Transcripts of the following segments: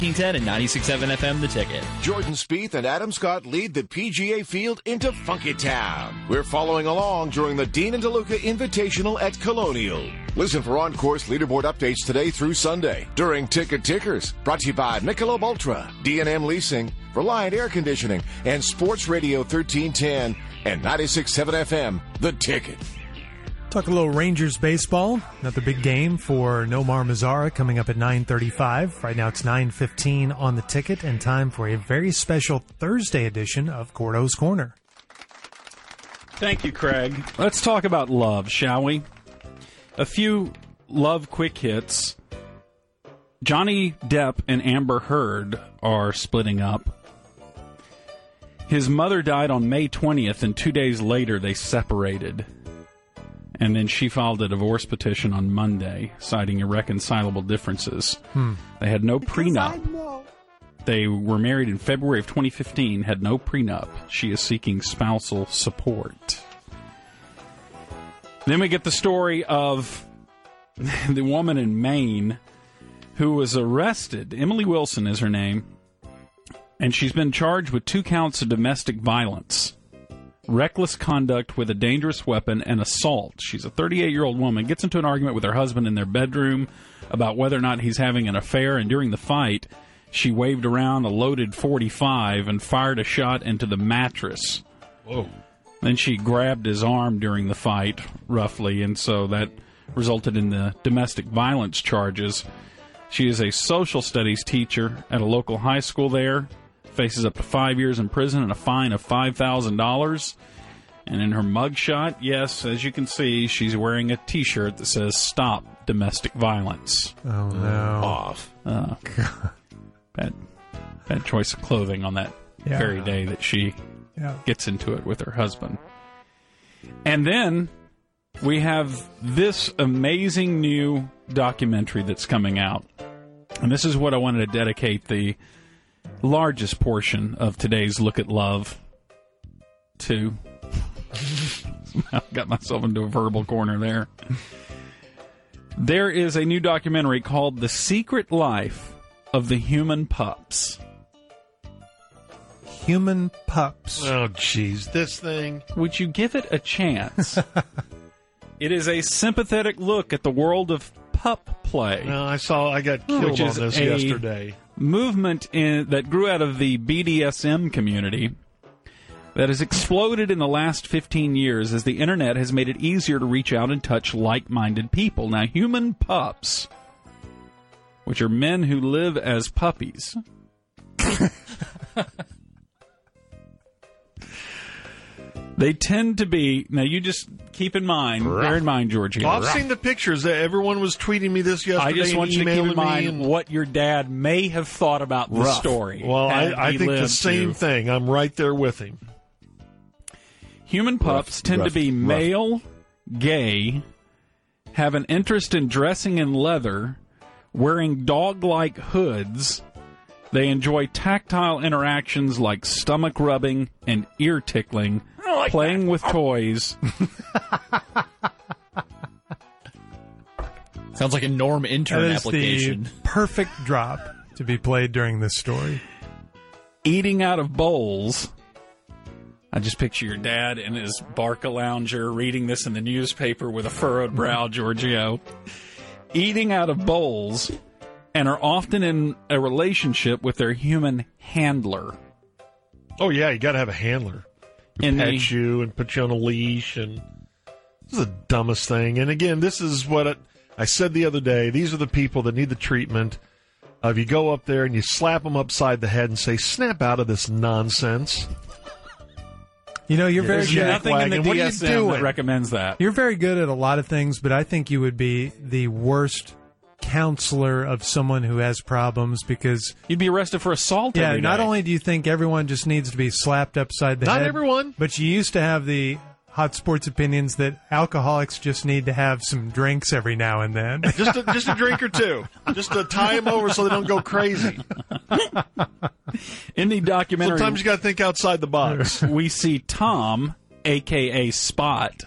1910 and 96.7 FM, The Ticket. Jordan Spieth and Adam Scott lead the PGA field into Funky Town. We're following along during the Dean and DeLuca Invitational at Colonial. Listen for on-course leaderboard updates today through Sunday during Ticket Tickers. Brought to you by Michelob Ultra, D&M Leasing, Reliant Air Conditioning, and Sports Radio 1310 and 96.7 FM, The Ticket. Talk a little Rangers baseball. Another big game for Nomar Mazara coming up at 9:35. Right now it's 9:15 on The Ticket, and time for a very special Thursday edition of Gordo's Corner. Thank you, Craig. Let's talk about love, shall we? A few love quick hits. Johnny Depp and Amber Heard are splitting up. His mother died on May 20th, and 2 days later they separated. And then she filed a divorce petition on Monday, citing irreconcilable differences. They had no prenup. They were married in February of 2015, had no prenup. She is seeking spousal support. Then we get the story of the woman in Maine who was arrested. Emily Wilson is her name. And she's been charged with 2 counts of domestic violence. Reckless conduct with a dangerous weapon, and assault. She's a 38-year-old woman, gets into an argument with her husband in their bedroom about whether or not he's having an affair, and during the fight, she waved around a loaded .45 and fired a shot into the mattress. Whoa. Then she grabbed his arm during the fight, roughly, and so that resulted in the domestic violence charges. She is a social studies teacher at a local high school there. Faces up to 5 years in prison and a fine of $5,000. And in her mugshot, yes, as you can see, she's wearing a T-shirt that says, "Stop Domestic Violence." Oh, no. Off. Bad choice of clothing on that very day that she gets into it with her husband. And then we have this amazing new documentary that's coming out. And this is what I wanted to dedicate the largest portion of today's Look at Love to. I got myself into a verbal corner there. There is a new documentary called The Secret Life of the Human Pups. Human pups. Oh, jeez, this thing. Would you give it a chance? It is a sympathetic look at the world of pup play. No, I got killed on this yesterday. Movement that grew out of the BDSM community that has exploded in the last 15 years as the internet has made it easier to reach out and touch like-minded people. Now, human pups, which are men who live as puppies, they tend to be... Now, you just keep in mind, bear in mind, Georgie. Well, I've seen the pictures. Everyone was tweeting me this yesterday. I just want you to keep in mind what your dad may have thought about the story. Well, I think the same thing. I'm right there with him. Human pups tend to be male, gay, have an interest in dressing in leather, wearing dog-like hoods. They enjoy tactile interactions like stomach rubbing and ear tickling, playing with toys. Sounds like a Norm Intern that is application. The perfect drop to be played during this story. Eating out of bowls. I just picture your dad in his Barca lounger reading this in the newspaper with a furrowed brow, Giorgio. Eating out of bowls, and are often in a relationship with their human handler. Oh, yeah, you got to have a handler. Who pets you and puts you on a leash. And this is the dumbest thing. And again, this is what I said the other day. These are the people that need the treatment of you go up there and you slap them upside the head and say, "Snap out of this nonsense." You know, you're very There's good. nothing in the What are you DSM doing? that recommends that. You're very good at a lot of things, but I think you would be the worst counselor of someone who has problems because... You'd be arrested for assault every day. Not only do you think everyone just needs to be slapped upside the head... Not everyone. But you used to have the hot sports opinions that alcoholics just need to have some drinks every now and then. Just a drink or two. Just to tie them over so they don't go crazy. In the documentary... Sometimes you got to think outside the box. We see Tom, a.k.a. Spot.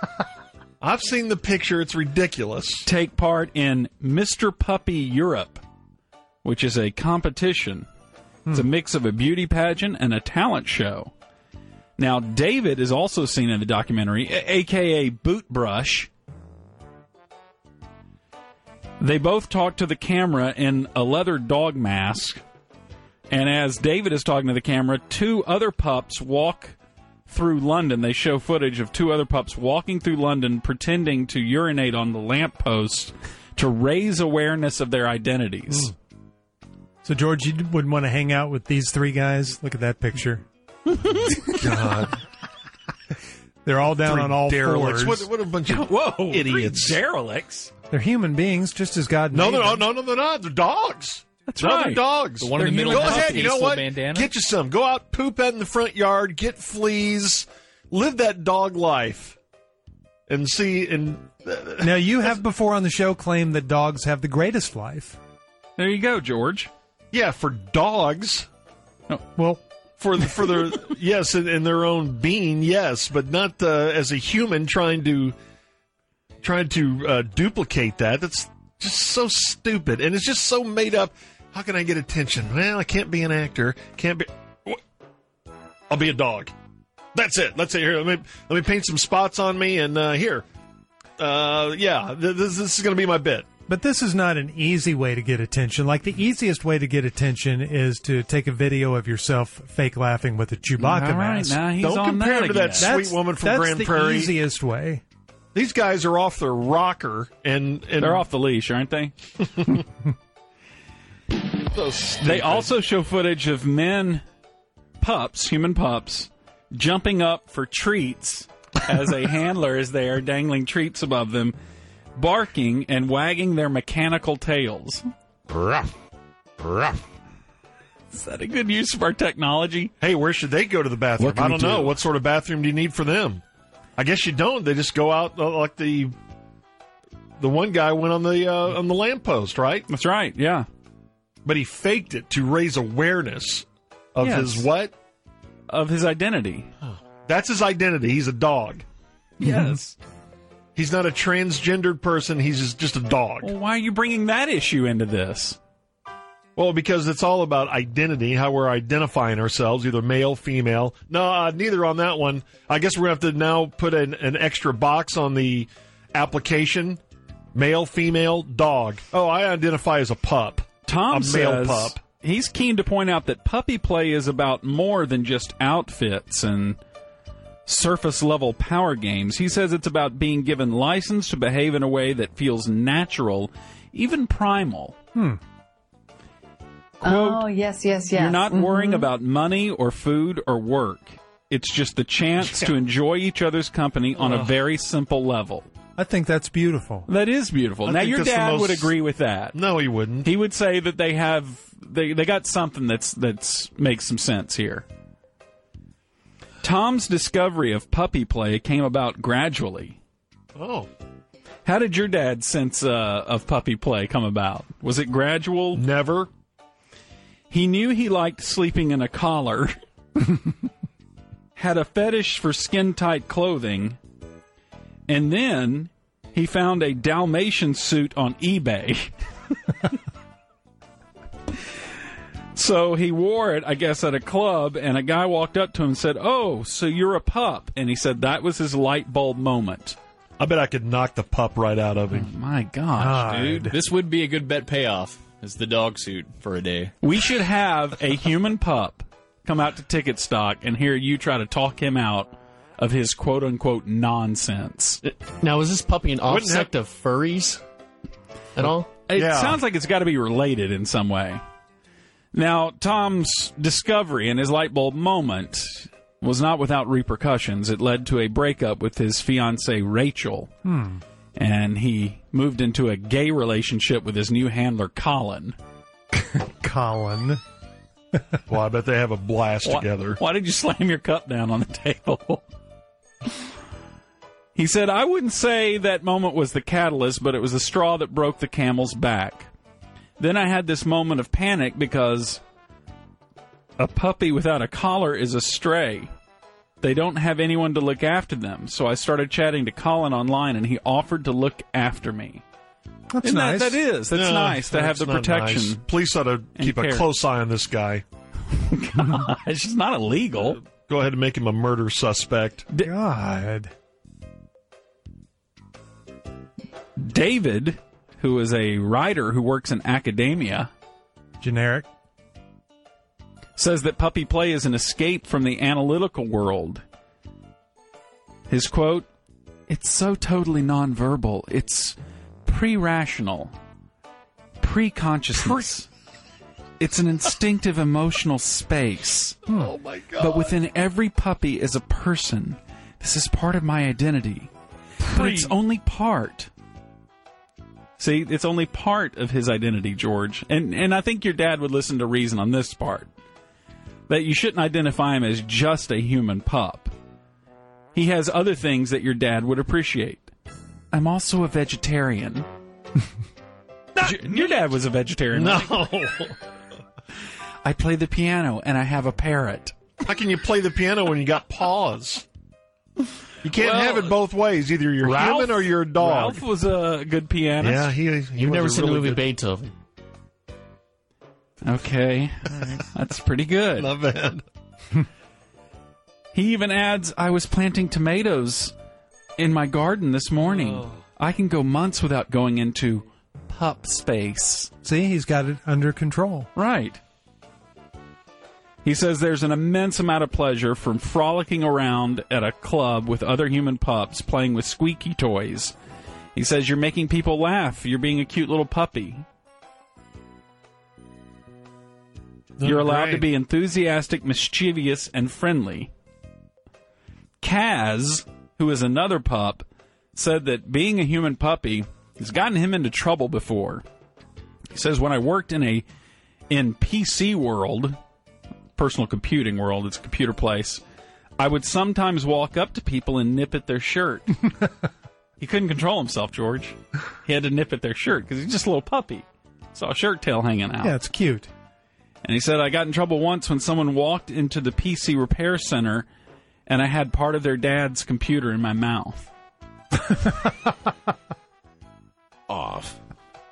I've seen the picture. It's ridiculous. Take part in Mr. Puppy Europe. which is a competition. It's a mix of a beauty pageant and a talent show. Now, David is also seen in the documentary, a.k.a. Boot Brush. They both talk to the camera in a leather dog mask. And as David is talking to the camera, two other pups walk through London. They show footage of two other pups walking through London pretending to urinate on the lamppost to raise awareness of their identities. So, George, you wouldn't want to hang out with these three guys? Look at that picture. God. They're all down on all derelicts. fours. What a bunch of idiots. Derelicts? They're human beings, just as God made them. No, they're not. They're dogs. That's right. They're dogs. The one in the middle Go of the ahead, you know what? bandana? Get you some. Go out, poop out in the front yard, get fleas, live that dog life, and see. And now, you have before on the show claimed that dogs have the greatest life. There you go, George. yeah, for dogs. Oh, well, for their yes, in their own being, yes, but not as a human trying to duplicate that. That's just so stupid, and it's just so made up. How can I get attention? Well, I can't be an actor. Can't be. I'll be a dog. That's it. Let's say here. Let me paint some spots on me, and here. This is going to be my bit. But this is not an easy way to get attention. Like, the easiest way to get attention is to take a video of yourself fake laughing with a Chewbacca mask. Now he's Don't on compare that him to again. that sweet woman from Grand Prairie. That's the easiest way. These guys are off their rocker, and they're off the leash, aren't they? So they also show footage of human pups, jumping up for treats as a handler is there, dangling treats above them, barking and wagging their mechanical tails. Ruff, ruff. Is that a good use of our technology? Hey, where should they go to the bathroom? I don't know. What sort of bathroom do you need for them? I guess you don't. They just go out like the one guy went on the lamppost, right? That's right, yeah. But he faked it to raise awareness of his what? Of his identity. That's his identity. He's a dog. Yes. He's not a transgendered person. He's just a dog. Well, why are you bringing that issue into this? Well, because it's all about identity, how we're identifying ourselves, either male, female. No, neither on that one. I guess we're going to have to now put an extra box on the application. Male, female, dog. Oh, I identify as a pup. Tom a male says pup. He's keen to point out that puppy play is about more than just outfits and surface-level power games. He says it's about being given license to behave in a way that feels natural, even primal. Quote, oh, yes. You're not worrying about money or food or work. It's just the chance to enjoy each other's company on a very simple level. I think that's beautiful. That is beautiful. Now, your dad would agree with that. No, he wouldn't. He would say that they got something that's makes some sense here. Tom's discovery of puppy play came about gradually. Oh. How did your dad's sense of puppy play come about? Was it gradual? Never. He knew he liked sleeping in a collar, had a fetish for skin-tight clothing, and then he found a Dalmatian suit on eBay. So he wore it, I guess, at a club, and a guy walked up to him and said, "Oh, so you're a pup." And he said that was his light bulb moment. I bet I could knock the pup right out of him. Oh, my gosh, dude. This would be a good bet payoff as the dog suit for a day. We should have a human pup come out to Ticket Stock and hear you try to talk him out of his quote-unquote nonsense. Now, is this puppy an offset of furries at all? It sounds like it's got to be related in some way. Now, Tom's discovery and his light bulb moment was not without repercussions. It led to a breakup with his fiancée, Rachel. And he moved into a gay relationship with his new handler, Colin. Colin. Well, I bet they have a blast together. Why did you slam your cup down on the table? He said, "I wouldn't say that moment was the catalyst, but it was the straw that broke the camel's back. Then I had this moment of panic because a puppy without a collar is a stray. They don't have anyone to look after them. So I started chatting to Colin online, and he offered to look after me. That's nice. That's nice to have the protection. Nice. Police ought to keep a close eye on this guy. Gosh, it's not illegal. Go ahead and make him a murder suspect. God. David, who is a writer who works in academia, generic, says that puppy play is an escape from the analytical world. His quote, "It's so totally nonverbal. It's pre-rational, pre-consciousness. It's an instinctive emotional space. Oh, my God. But within every puppy is a person. This is part of my identity. But it's only part." See, it's only part of his identity, George. And I think your dad would listen to reason on this part. That you shouldn't identify him as just a human pup. He has other things that your dad would appreciate. I'm also a vegetarian. Your dad was a vegetarian. No. Right? I play the piano and I have a parrot. How can you play the piano when you got paws? You can't have it both ways. Either you're human or you're a dog. Ralph was a good pianist. Yeah, You've never seen the movie Beethoven. Okay. That's pretty good. Not bad. He even adds, I was planting tomatoes in my garden this morning. Oh. I can go months without going into pup space. See, he's got it under control. Right. He says there's an immense amount of pleasure from frolicking around at a club with other human pups playing with squeaky toys. He says you're making people laugh. You're being a cute little puppy. You're allowed to be enthusiastic, mischievous, and friendly. Kaz, who is another pup, said that being a human puppy has gotten him into trouble before. He says, when I worked in PC world, personal computing world, it's a computer place, I would sometimes walk up to people and nip at their shirt. He couldn't control himself, George. He had to nip at their shirt because he's just a little puppy. Saw a shirt tail hanging out. Yeah, it's cute. And he said, I got in trouble once when someone walked into the PC repair center and I had part of their dad's computer in my mouth. Off.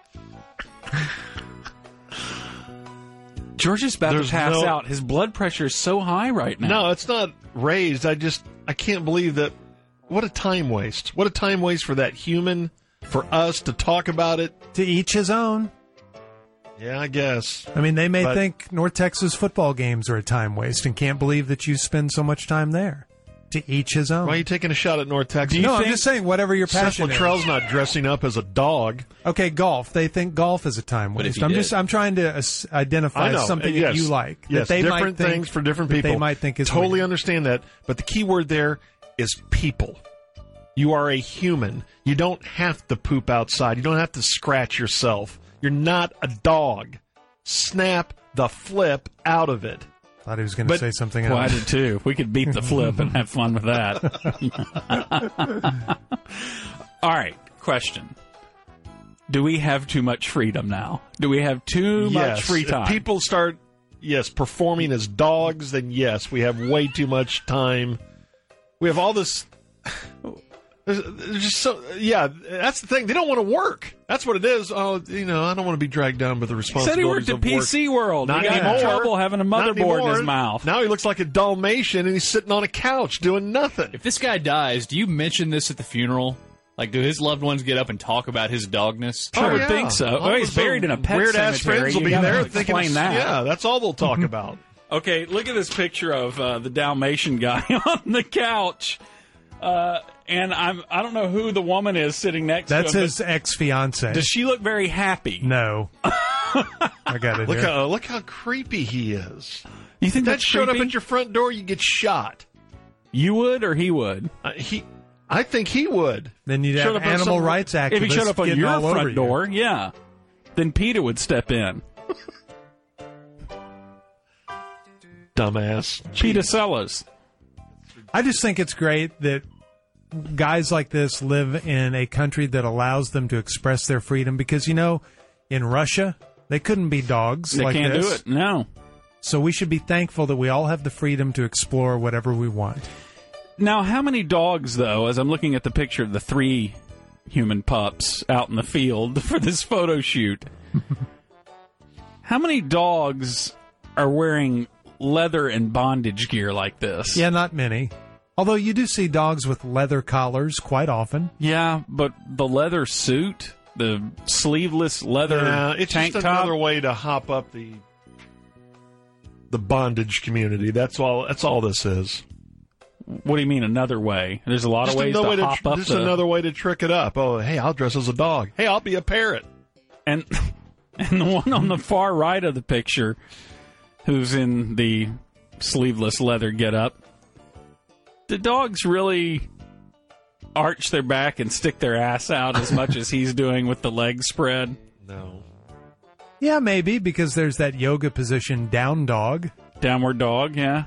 George is about to pass out. His blood pressure is so high right now. No, it's not raised. I can't believe that. What a time waste. What a time waste for that human, for us to talk about it. To each his own. Yeah, I guess. I mean, they may think North Texas football games are a time waste and can't believe that you spend so much time there. To each his own. Why are you taking a shot at North Texas? I'm just saying, whatever your passion is. Seth Luttrell's not dressing up as a dog. Okay, golf. They think golf is a time waste. I'm trying to identify something that you like. Yes, that they different might think, things for different people. They might think is totally weird. Understand that. But the key word there is people. You are a human. You don't have to poop outside. You don't have to scratch yourself. You're not a dog. Snap the flip out of it. Thought he was going to say something else. Well, I did too. We could beat the flip and have fun with that. All right, question. Do we have too much freedom now? Do we have too much free time? If people start, performing as dogs, then yes, we have way too much time. We have all this... There's just that's the thing. They don't want to work. That's what it is. Oh, I don't want to be dragged down by the responsibilities of work. Said he worked at PC World. Not he got anymore. in trouble having a motherboard in his mouth. Now he looks like a Dalmatian, and he's sitting on a couch doing nothing. If this guy dies, do you mention this at the funeral? Like, do his loved ones get up and talk about his dogness? I would think so. Well, he's buried in a pet weird cemetery. Ass friends will be there thinking that. Yeah, that's all they'll talk about. Okay, look at this picture of the Dalmatian guy on the couch. And I don't know who the woman is sitting next to him. That's his ex-fiancée. Does she look very happy? No. I got it. Look how creepy he is. You think that showed up at your front door, you get shot. You would or he would? I think he would. Then you'd have animal rights activists. If he showed up on your front door, you. Yeah. Then PETA would step in. Dumbass. PETA Sellers. I just think it's great that guys like this live in a country that allows them to express their freedom because, in Russia, they couldn't be dogs they like this. They can't do it, no. So we should be thankful that we all have the freedom to explore whatever we want. Now, how many dogs, though, as I'm looking at the picture of the three human pups out in the field for this photo shoot. How many dogs are wearing leather and bondage gear like this? Yeah, not many. Although you do see dogs with leather collars quite often. Yeah, but the leather suit, the sleeveless leather it's tank just top. another way to hop up the bondage community. That's all this is. What do you mean another way? There's a lot of ways to hop up. Just another way to trick it up. Oh, hey, I'll dress as a dog. Hey, I'll be a parrot. And the one on the far right of the picture, who's in the sleeveless leather getup, the dogs really arch their back and stick their ass out as much as he's doing with the legs spread? No. Yeah, maybe, because there's that yoga position down dog. Downward dog, yeah.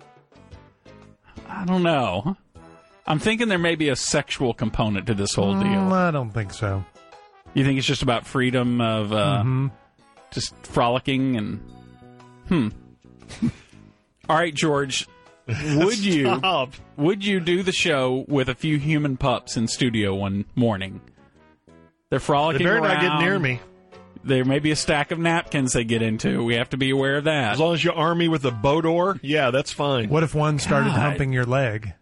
I don't know. I'm thinking there may be a sexual component to this whole deal. I don't think so. You think it's just about freedom of just frolicking and... All right, George, would you do the show with a few human pups in studio one morning? They're frolicking around. They better not get near me. There may be a stack of napkins they get into. We have to be aware of that. As long as you arm me with a bow door, yeah, that's fine. What if one started humping your leg?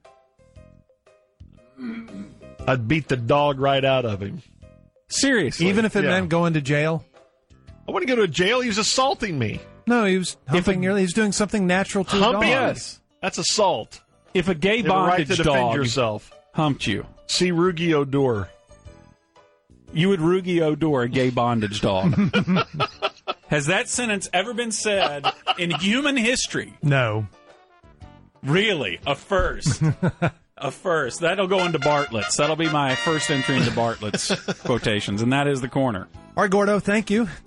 I'd beat the dog right out of him. Seriously? Even if it meant going to jail? I wouldn't go to jail. He was assaulting me. No, he was humping your leg. He was doing something natural to a dog. Yes. That's assault. If a gay bondage dog yourself. Humped you. See Ru-Gi-Oh! You would Ru-Gi-Oh! A gay bondage dog. Has that sentence ever been said in human history? No. Really? A first. A first. That'll go into Bartlett's. That'll be my first entry into Bartlett's quotations, and that is the corner. All right, Gordo, thank you.